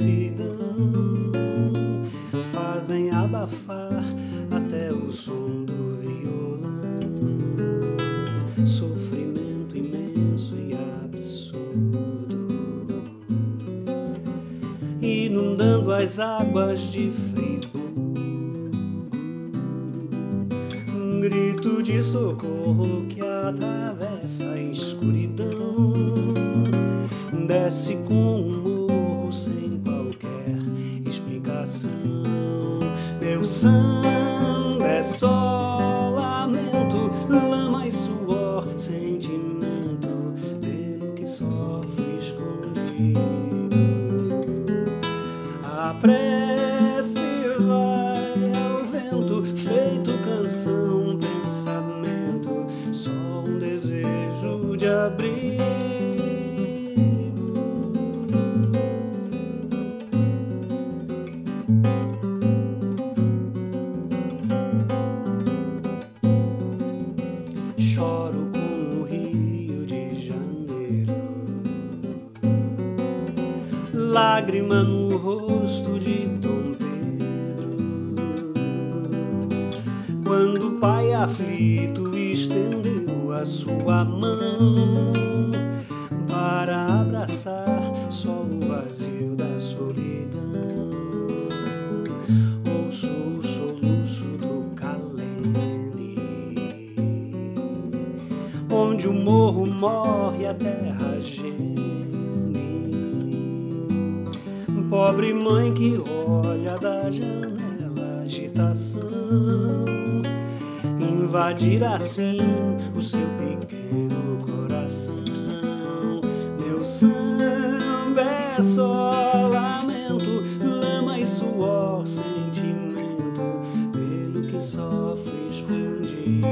imensidão fazem abafar até o som do violão. Sofrimento imenso e absurdo, inundando as águas de Friburgo. Um grito de socorro que atravessa a escuridão, desce com um morro sem qualquer explicação. Meu sangue é só lamento, lama e suor, sentimento dele que sofre escondido. A prece vai ao vento, feito canção, pensamento, só um desejo de abrigo. Choro como o Rio de Janeiro, lágrima no rosto de Dom Pedro, quando o pai aflito estendeu a sua mão para abraçar só o vazio da solidão. Ouço o soluço do Calene, onde o morro morre, a terra geme. Pobre mãe que olha da janela, agitação, invadir assim o seu pequeno coração. Meu samba é só lamento, lama e suor, sentimento pelo que sofre escondido.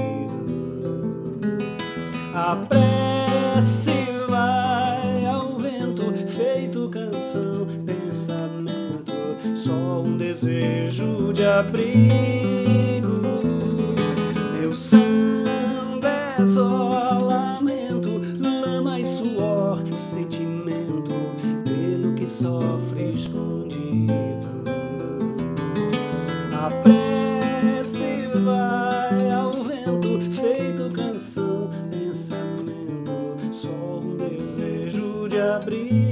A prece vai ao vento, feito canção, pensamento, só um desejo de abrigo. Meu samba é só lamento, lama e suor, sentimento pelo que sofre escondido. A prece vai ao vento, feito canção, pensamento, só um desejo de abrigo.